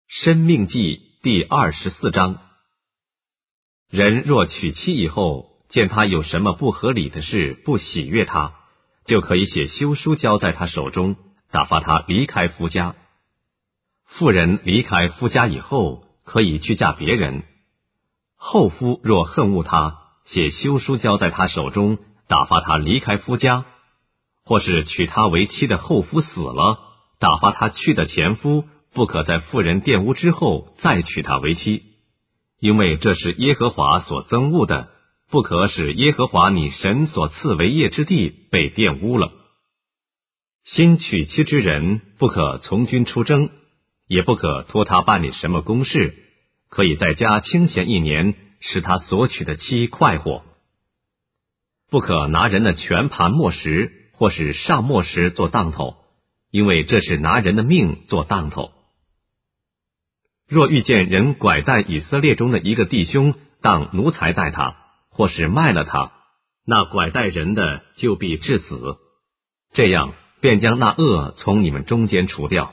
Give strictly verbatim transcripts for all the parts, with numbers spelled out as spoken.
申命记第二十四章。人若娶妻以后，见他有什么不合理的事，不喜悦他，就可以写休书交在他手中，打发他离开夫家。妇人离开夫家以后，可以去嫁别人。后夫若恨恶他，写休书交在他手中，打发他离开夫家，或是娶她为妻的后夫死了，打发他去的前夫不可在妇人玷污之后再娶她为妻，因为这是耶和华所憎恶的，不可使耶和华你神所赐为业之地被玷污了。新娶妻之人不可从军出征，也不可托他办理什么公事，可以在家清闲一年，使他所娶的妻快活。不可拿人的全盘磨石或是上磨石做当头，因为这是拿人的命做当头。若遇见人拐带以色列中的一个弟兄当奴才待他，或是卖了他，那拐带人的就必致死，这样便将那恶从你们中间除掉。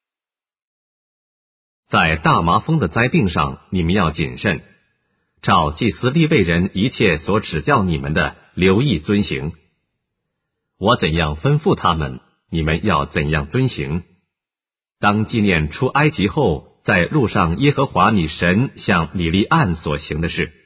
在大麻风的灾病上，你们要谨慎，照祭司利未人一切所指教你们的，留意遵行。我怎样吩咐他们，你们要怎样遵行。当纪念出埃及后，在路上耶和华你神向米利暗所行的事。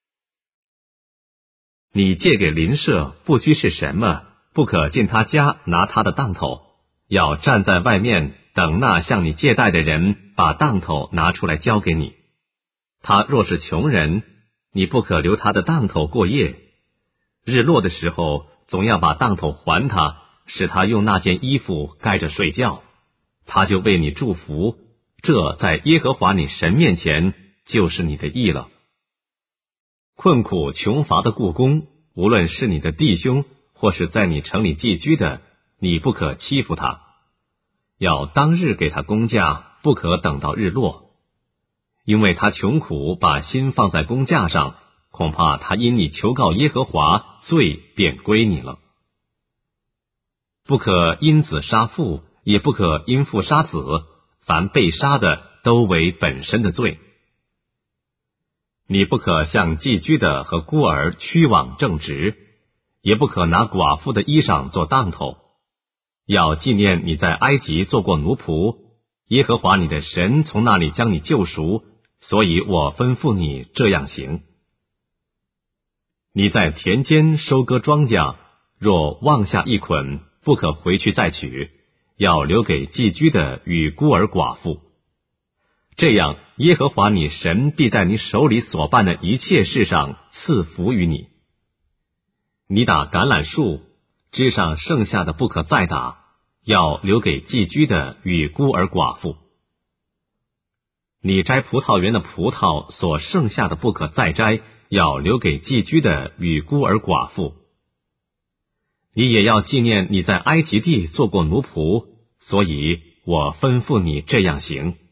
你借给邻舍，不拘是什么，不可进他家拿他的当头，要站在外面等那向你借贷的人把当头拿出来交给你。他若是穷人，你不可留他的当头过夜，日落的时候总要把当头还他，使他用那件衣服盖着睡觉，他就为你祝福，这在耶和华你神面前就是你的义了。困苦穷乏的雇工，无论是你的弟兄或是在你城里寄居的，你不可欺负他，要当日给他工价，不可等到日落，因为他穷苦，把心放在工价上，恐怕他因你求告耶和华，罪便归你了。不可因子杀父，也不可因父杀子，凡被杀的都为本身的罪。你不可向寄居的和孤儿屈枉正直，也不可拿寡妇的衣裳做当头，要纪念你在埃及做过奴仆，耶和华你的神从那里将你救赎，所以我吩咐你这样行。你在田间收割庄稼，若忘下一捆，不可回去再取，要留给寄居的与孤儿寡妇。这样耶和华你神必在你手里所办的一切事上赐福于你。你打橄榄树，枝上剩下的不可再打，要留给寄居的与孤儿寡妇。你摘葡萄园的葡萄所剩下的不可再摘，要留给寄居的与孤儿寡妇。你也要纪念你在埃及地做过奴仆，所以我吩咐你这样行。